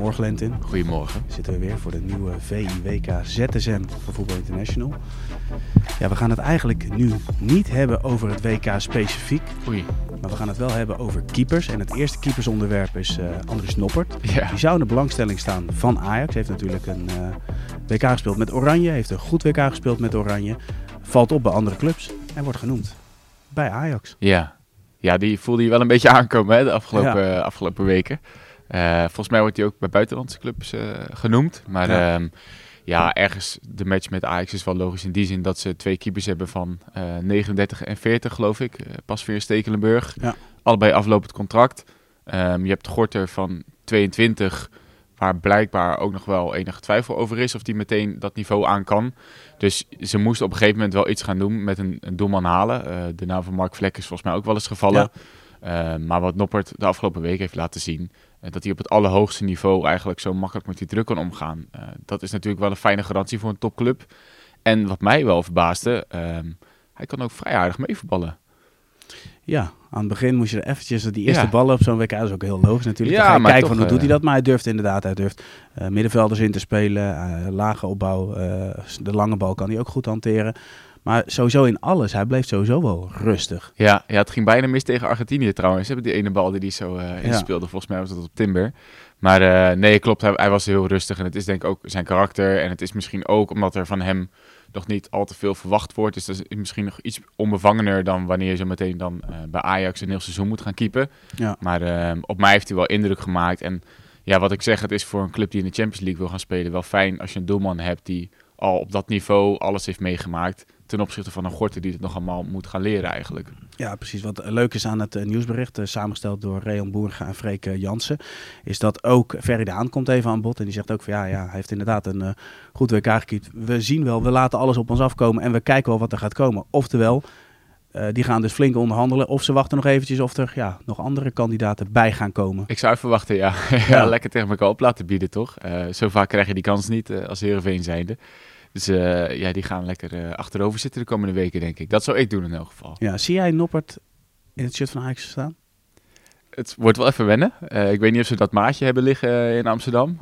Goedemorgen Lentin. Goedemorgen. Zitten we weer voor de nieuwe VIWK ZSM voor Voetbal International. Ja, we gaan het eigenlijk nu niet hebben over het WK specifiek. Oei. Maar we gaan het wel hebben over keepers. En het eerste keepersonderwerp is Andries Noppert. Ja. Die zou in de belangstelling staan van Ajax. Heeft natuurlijk een WK gespeeld met Oranje. Heeft een goed WK gespeeld met Oranje. Valt op bij andere clubs en wordt genoemd bij Ajax. Ja, die voelde je wel een beetje aankomen hè, de afgelopen weken. Volgens mij wordt hij ook bij buitenlandse clubs genoemd. Maar ergens de match met Ajax is wel logisch in die zin dat ze 2 keepers hebben van 39 en 40 geloof ik. Pasveer Stekelenburg. Ja. Allebei aflopend contract. Je hebt Gorter van 22, waar blijkbaar ook nog wel enige twijfel over is of die meteen dat niveau aan kan. Dus ze moesten op een gegeven moment wel iets gaan doen met een doelman halen. De naam van Mark Vlek is volgens mij ook wel eens gevallen. Ja. Maar wat Noppert de afgelopen week heeft laten zien, dat hij op het allerhoogste niveau eigenlijk zo makkelijk met die druk kan omgaan. Dat is natuurlijk wel een fijne garantie voor een topclub. En wat mij wel verbaasde, hij kan ook vrij aardig meevoetballen. Ja, aan het begin moest je er eventjes die eerste ballen op zo'n WK, dat is ook heel logisch natuurlijk. Ja, dan ga je maar kijken toch, van hoe doet hij dat, maar hij durft middenvelders in te spelen, lage opbouw, de lange bal kan hij ook goed hanteren. Maar sowieso in alles, hij bleef sowieso wel rustig. Ja, het ging bijna mis tegen Argentinië trouwens. Ze hebben die ene bal die hij zo inspeelde, volgens mij was dat op Timber. Maar nee, klopt, hij was heel rustig en het is denk ik ook zijn karakter. En het is misschien ook omdat er van hem nog niet al te veel verwacht wordt. Dus dat is misschien nog iets onbevangener dan wanneer je zo meteen dan bij Ajax een heel seizoen moet gaan keepen. Ja. Maar op mij heeft hij wel indruk gemaakt. En ja, wat ik zeg, het is voor een club die in de Champions League wil gaan spelen wel fijn als je een doelman hebt die al op dat niveau alles heeft meegemaakt ten opzichte van een Gorter die het nog allemaal moet gaan leren eigenlijk. Ja, precies. Wat leuk is aan het nieuwsbericht, samengesteld door Reon Boerga en Freek Jansen, is dat ook Ferry de Haan komt even aan bod. En die zegt ook van hij heeft inderdaad een goed WK gekiept. We zien wel, we laten alles op ons afkomen en we kijken wel wat er gaat komen. Oftewel, die gaan dus flink onderhandelen. Of ze wachten nog eventjes of er nog andere kandidaten bij gaan komen. Ik zou even wachten, ja. Lekker tegen elkaar op laten bieden, toch? Zo vaak krijg je die kans niet als Heerenveen zijnde. Dus die gaan lekker achterover zitten de komende weken, denk ik. Dat zou ik doen in elk geval. Ja, zie jij Noppert in het shirt van Ajax staan? Het wordt wel even wennen. Ik weet niet of ze dat maatje hebben liggen in Amsterdam.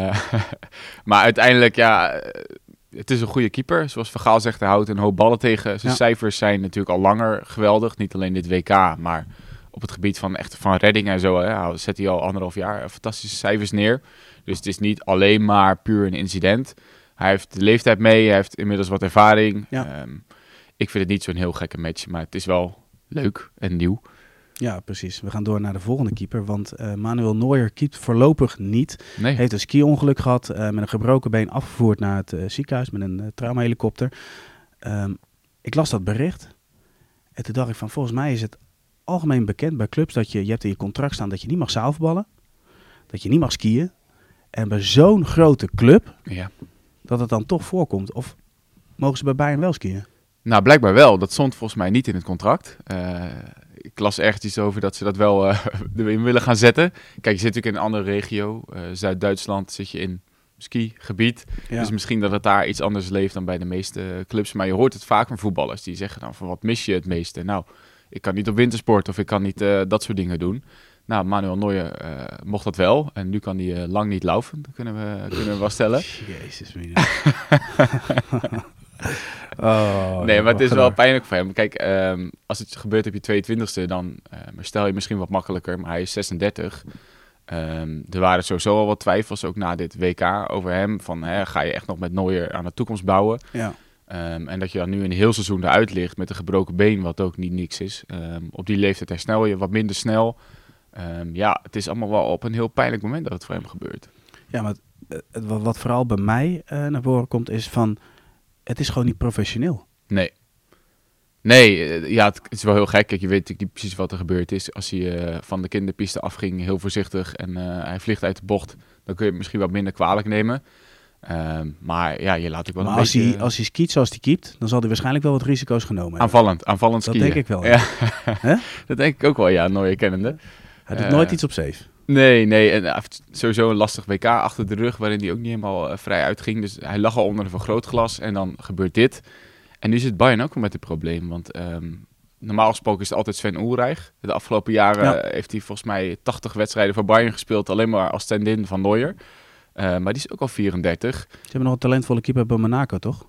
Maar uiteindelijk, het is een goede keeper. Zoals Van Gaal zegt, hij houdt een hoop ballen tegen. Zijn cijfers zijn natuurlijk al langer geweldig. Niet alleen dit WK, maar op het gebied van redding en zo. Zet hij al 1,5 jaar fantastische cijfers neer. Dus het is niet alleen maar puur een incident. Hij heeft de leeftijd mee, hij heeft inmiddels wat ervaring. Ja. Ik vind het niet zo'n heel gekke match, maar het is wel leuk en nieuw. Ja, precies. We gaan door naar de volgende keeper, want Manuel Neuer keept voorlopig niet. Nee. Heeft een ski-ongeluk gehad, met een gebroken been afgevoerd naar het ziekenhuis met een traumahelikopter. Ik las dat bericht en toen dacht ik van, volgens mij is het algemeen bekend bij clubs dat je hebt in je contract staan dat je niet mag zaalvoetballen, dat je niet mag skiën. En bij zo'n grote club, dat het dan toch voorkomt. Of mogen ze bij Bayern wel skiën? Nou, blijkbaar wel. Dat stond volgens mij niet in het contract. Ik las ergens iets over dat ze dat wel erin willen gaan zetten. Kijk, je zit natuurlijk in een andere regio. Zuid-Duitsland zit je in skigebied. Ja. Dus misschien dat het daar iets anders leeft dan bij de meeste clubs. Maar je hoort het vaak van voetballers. Die zeggen dan van wat mis je het meeste? Nou, ik kan niet op wintersport of ik kan niet dat soort dingen doen. Nou, Manuel Neuer mocht dat wel. En nu kan hij lang niet laufen. Dat kunnen we wel stellen. Jezus, nee, maar het is wel pijnlijk voor hem. Kijk, als het gebeurt op je 22e, dan stel je misschien wat makkelijker. Maar hij is 36. Er waren sowieso al wat twijfels, ook na dit WK, over hem. Van, ga je echt nog met Neuer aan de toekomst bouwen? Ja. En dat je dan nu een heel seizoen eruit ligt met een gebroken been, wat ook niet niks is. Op die leeftijd herstel je wat minder snel. Het is allemaal wel op een heel pijnlijk moment dat het voor hem gebeurt. Ja, maar wat vooral bij mij naar voren komt is van, het is gewoon niet professioneel. Nee, het is wel heel gek. Kijk, je weet natuurlijk niet precies wat er gebeurd is. Als hij van de kinderpiste afging, heel voorzichtig en hij vliegt uit de bocht, dan kun je het misschien wat minder kwalijk nemen. Maar je laat ook wel maar een beetje... als hij skiet zoals hij keept, dan zal hij waarscheinlijk wel wat risico's genomen hebben. Aanvallend skiën. Dat denk ik wel. Ja. Dat denk ik ook wel, Neuer kennende. Hij doet nooit iets op safe. Nee. En hij heeft sowieso een lastig WK achter de rug, waarin hij ook niet helemaal vrij uitging. Dus hij lag al onder een vergrootglas en dan gebeurt dit. En nu zit Bayern ook wel met het probleem, want normaal gesproken is het altijd Sven Ulreich. De afgelopen jaren heeft hij volgens mij 80 wedstrijden voor Bayern gespeeld, alleen maar als stand-in van Neuer. Maar die is ook al 34. Ze hebben nog een talentvolle keeper bij Monaco, toch?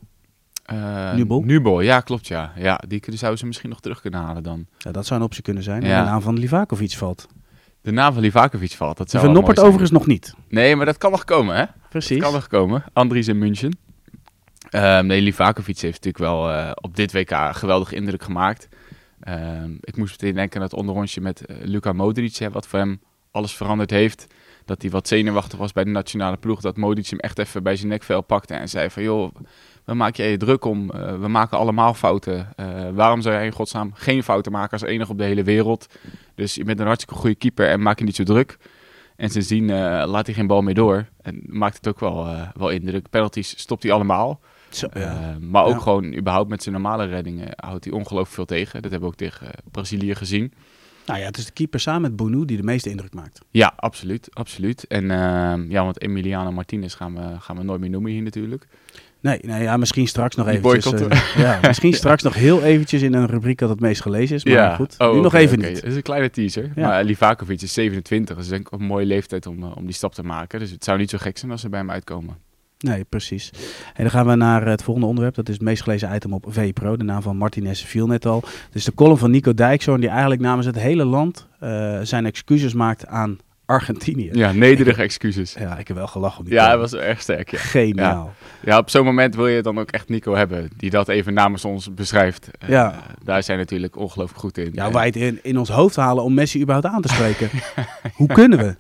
Nubel, ja, klopt, ja. Ja, die zouden ze misschien nog terug kunnen halen dan. Ja, dat zou een optie kunnen zijn. Ja. En de naam van Livakovic valt. De naam van Livakovic valt, dat zou Van Noppert overigens nog niet. Nee, maar dat kan nog komen, hè? Precies. Dat kan nog komen. Andries in München. Nee, Livakovic heeft natuurlijk wel op dit WK een geweldige indruk gemaakt. Ik moest meteen denken aan het onderrondje met Luka Modric, wat voor hem alles veranderd heeft. Dat hij wat zenuwachtig was bij de nationale ploeg. Dat Modric hem echt even bij zijn nekvel pakte en zei van... joh, waar maak jij je druk om? We maken allemaal fouten. Waarom zou jij in godsnaam geen fouten maken als enige op de hele wereld? Dus je bent een hartstikke goede keeper en maak je niet zo druk. En sindsdien laat hij geen bal meer door. En maakt het ook wel indruk. Penalties stopt hij allemaal. Zo, ja. Maar ook gewoon überhaupt met zijn normale reddingen houdt hij ongelooflijk veel tegen. Dat hebben we ook tegen Brazilië gezien. Nou ja, het is de keeper samen met Bonu die de meeste indruk maakt. Ja, absoluut. En want Emiliano Martinez gaan we nooit meer noemen hier natuurlijk. Nee, misschien straks nog eventjes. Misschien straks nog heel eventjes in een rubriek dat het meest gelezen is. Maar goed, nu nog even niet. Dat is een kleine teaser. Ja. Maar Livakovic is 27, dus denk ik een mooie leeftijd om die stap te maken. Dus het zou niet zo gek zijn als ze bij hem uitkomen. Nee, precies. En dan gaan we naar het volgende onderwerp. Dat is het meest gelezen item op VPRO. De naam van Martinez viel net al. Het is de column van Nico Dijkshoorn, die eigenlijk namens het hele land zijn excuses maakt aan Argentinië. Ja, nederige excuses. Ja, ik heb wel gelachen om die column. Hij was erg sterk. Ja. Geniaal. Ja, op zo'n moment wil je dan ook echt Nico hebben, die dat even namens ons beschrijft. Daar zijn natuurlijk ongelooflijk goed in. Ja, wij het in ons hoofd halen om Messi überhaupt aan te spreken. Hoe kunnen we?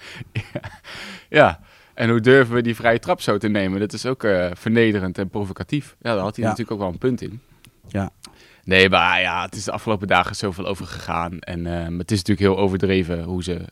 Ja. En hoe durven we die vrije trap zo te nemen? Dat is ook vernederend en provocatief. Ja, daar had hij natuurlijk ook wel een punt in. Ja. Nee, maar het is de afgelopen dagen zoveel over gegaan. En het is natuurlijk heel overdreven hoe ze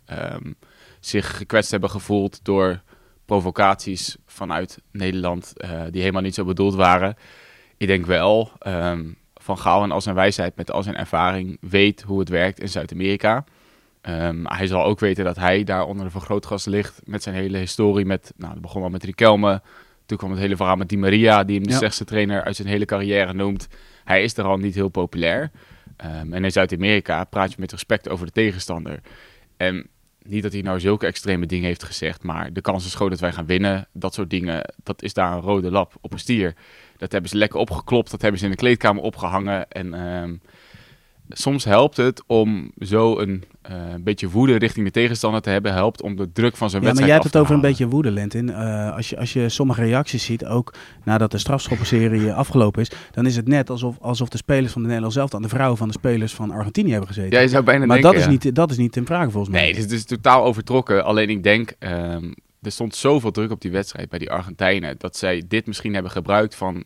zich gekwetst hebben gevoeld door provocaties vanuit Nederland die helemaal niet zo bedoeld waren. Ik denk wel, Van Gaal en al zijn wijsheid met al zijn ervaring weet hoe het werkt in Zuid-Amerika. Hij zal ook weten dat hij daar onder de vergrootglas ligt met zijn hele historie. Dat begon al met Riquelme. Toen kwam het hele verhaal met Di Maria, die hem de slechtste trainer uit zijn hele carrière noemt. Hij is er al niet heel populair. En in Zuid-Amerika praat je met respect over de tegenstander. En niet dat hij nou zulke extreme dingen heeft gezegd, maar de kans is groot dat wij gaan winnen. Dat soort dingen, dat is daar een rode lap op een stier. Dat hebben ze lekker opgeklopt, dat hebben ze in de kleedkamer opgehangen. En soms helpt het om zo een beetje woede richting de tegenstander te hebben. Helpt om de druk van zijn wedstrijd af te halen. Maar jij hebt het over een beetje woede, Lentin. Als je sommige reacties ziet, ook nadat de strafschoppenserie afgelopen is, dan is het net alsof de spelers van de Nederlandse elftal aan de vrouwen van de spelers van Argentinië hebben gezeten. Ja, je zou bijna maar denken, dat is niet in vraag volgens mij. Nee, het is totaal overtrokken. Alleen ik denk, er stond zoveel druk op die wedstrijd bij die Argentijnen, dat zij dit misschien hebben gebruikt van...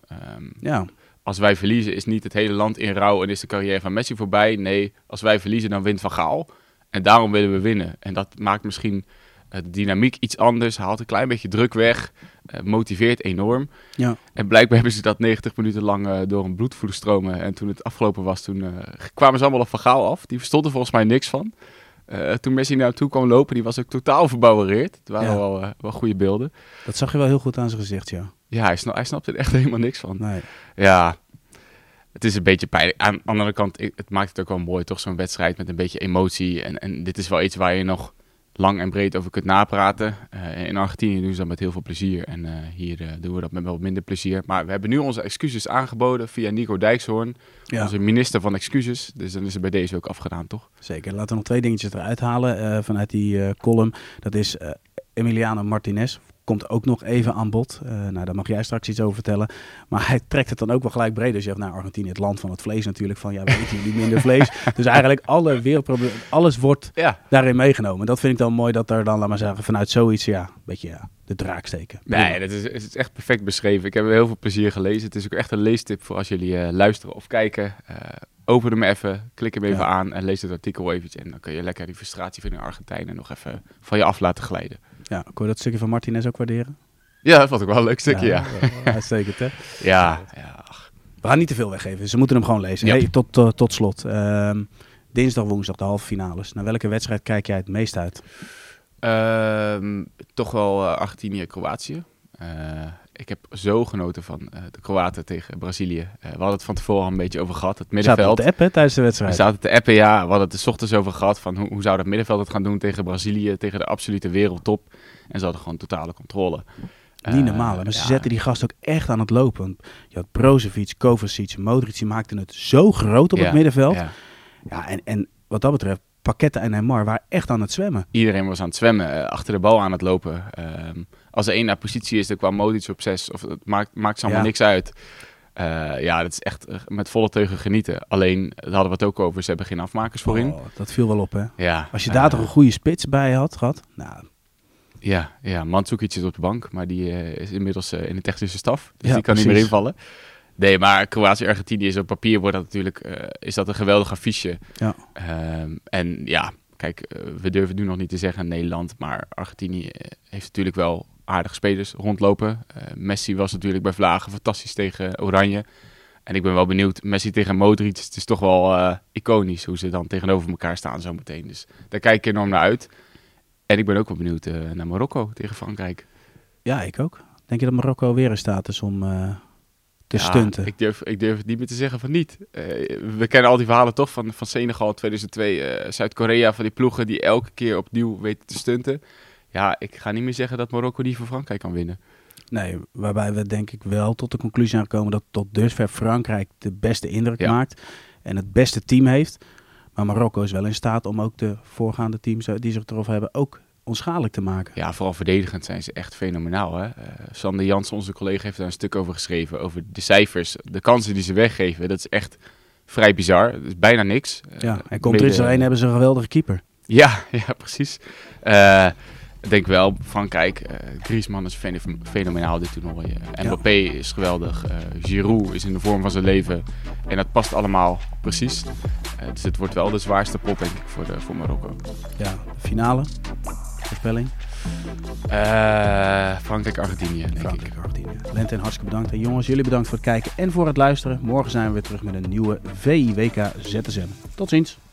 Als wij verliezen is niet het hele land in rouw en is de carrière van Messi voorbij. Nee, als wij verliezen dan wint Van Gaal. En daarom willen we winnen. En dat maakt misschien de dynamiek iets anders. Haalt een klein beetje druk weg. Motiveert enorm. Ja. En blijkbaar hebben ze dat 90 minuten lang door een bloed voelen stromen. En toen het afgelopen was, toen kwamen ze allemaal op Van Gaal af. Die verstonden volgens mij niks van. Toen Messi naar toe kwam lopen, die was ook totaal verbouwereerd. Het waren wel goede beelden. Dat zag je wel heel goed aan zijn gezicht, ja. Ja, hij snapt er echt helemaal niks van. Nee. Ja, het is een beetje pijnlijk. Aan de andere kant, het maakt het ook wel mooi, toch? Zo'n wedstrijd met een beetje emotie. En dit is wel iets waar je nog lang en breed over kunt napraten. In Argentinië doen ze dat met heel veel plezier. En hier doen we dat met wat minder plezier. Maar we hebben nu onze excuses aangeboden via Nico Dijkshoorn. Ja. Onze minister van excuses. Dus dan is het bij deze ook afgedaan, toch? Zeker. Laten we nog 2 dingetjes eruit halen vanuit die column. Dat is Emiliano Martinez. Komt ook nog even aan bod. Daar mag jij straks iets over vertellen. Maar hij trekt het dan ook wel gelijk breder. Dus je zegt, Argentinië, het land van het vlees natuurlijk. Van, we eten jullie minder vlees. Dus eigenlijk alle wereldproblemen, alles wordt daarin meegenomen. Dat vind ik dan mooi dat er dan, laat maar zeggen, vanuit zoiets, een beetje de draak steken. Nee, dat is echt perfect beschreven. Ik heb heel veel plezier gelezen. Het is ook echt een leestip voor als jullie luisteren of kijken. Open hem even, klik hem even aan en lees het artikel eventjes. En dan kun je lekker die frustratie van de Argentijnen nog even van je af laten glijden. Ja, kon je dat stukje van Martinez ook waarderen? Ja, dat vond ik wel een leuk stukje, ja. Uitstekend, hè? Ja. We gaan niet te veel weggeven, ze moeten hem gewoon lezen. Ja. Hey, tot slot. Dinsdag, woensdag, de halve finales. Naar welke wedstrijd kijk jij het meest uit? Toch wel Argentinië-Kroatië. ik heb zo genoten van de Kroaten tegen Brazilië. We hadden het van tevoren al een beetje over gehad. Het middenveld. Zaten te appen tijdens de wedstrijd. We zaten te appen, ja. We hadden het er 's ochtends over gehad van hoe zou dat middenveld het gaan doen tegen Brazilië, tegen de absolute wereldtop. En ze hadden gewoon totale controle. Niet normaal. Maar ze zetten die gast ook echt aan het lopen. Je had Brozovic, Kovacic, Modric, die maakten het zo groot op het middenveld. Ja, en wat dat betreft, Paqueta en Neymar waren echt aan het zwemmen. Iedereen was aan het zwemmen, achter de bal aan het lopen. Als er één naar positie is, dan kwam Modric op 6. Of het maakt ze allemaal niks uit. Dat is echt met volle teugen genieten. Alleen, daar hadden we het ook over, ze hebben geen afmakers voorin. Dat viel wel op, hè? Ja, als je daar toch een goede spits bij had gehad. Nou. Ja, Mandzukic zit op de bank, maar die is inmiddels in de technische staf. Dus ja, die kan niet meer invallen. Nee, maar Kroatië-Argentinië is op papier wordt dat natuurlijk is dat een geweldig affiche. Ja. En ja, kijk, we durven nu nog niet te zeggen Nederland, maar Argentinië heeft natuurlijk wel aardige spelers rondlopen. Messi was natuurlijk bij Vlagen fantastisch tegen Oranje. En ik ben wel benieuwd, Messi tegen Modric, het is toch wel iconisch hoe ze dan tegenover elkaar staan zo meteen. Dus daar kijk ik enorm naar uit. En ik ben ook wel benieuwd naar Marokko tegen Frankrijk. Ja, ik ook. Denk je dat Marokko weer in staat is om te stunten? Ik durf het niet meer te zeggen van niet. We kennen al die verhalen toch van Senegal 2002, Zuid-Korea, van die ploegen die elke keer opnieuw weten te stunten. Ja, ik ga niet meer zeggen dat Marokko die van Frankrijk kan winnen. Nee, waarbij we denk ik wel tot de conclusie zijn gekomen dat tot dusver Frankrijk de beste indruk maakt en het beste team heeft. Maar Marokko is wel in staat om ook de voorgaande teams die zich erop hebben ook onschadelijk te maken. Ja, vooral verdedigend zijn ze echt fenomenaal. Hè? Sander Jansen, onze collega, heeft daar een stuk over geschreven. Over de cijfers, de kansen die ze weggeven. Dat is echt vrij bizar. Dat is bijna niks. En komt er iets doorheen, hebben ze een geweldige keeper. Ja, precies. Ik denk wel, Frankrijk, Griezmann is fenomenaal dit toernooi. Mbappé is geweldig. Giroud is in de vorm van zijn leven. En dat past allemaal precies. Dus het wordt wel de zwaarste pot, denk ik, voor Marokko. Ja, de finale. Voorspelling. Frankrijk-Argentinië, denk ik. Lenten, hartstikke bedankt. En jongens, jullie bedankt voor het kijken en voor het luisteren. Morgen zijn we weer terug met een nieuwe VIWK ZSM. Tot ziens.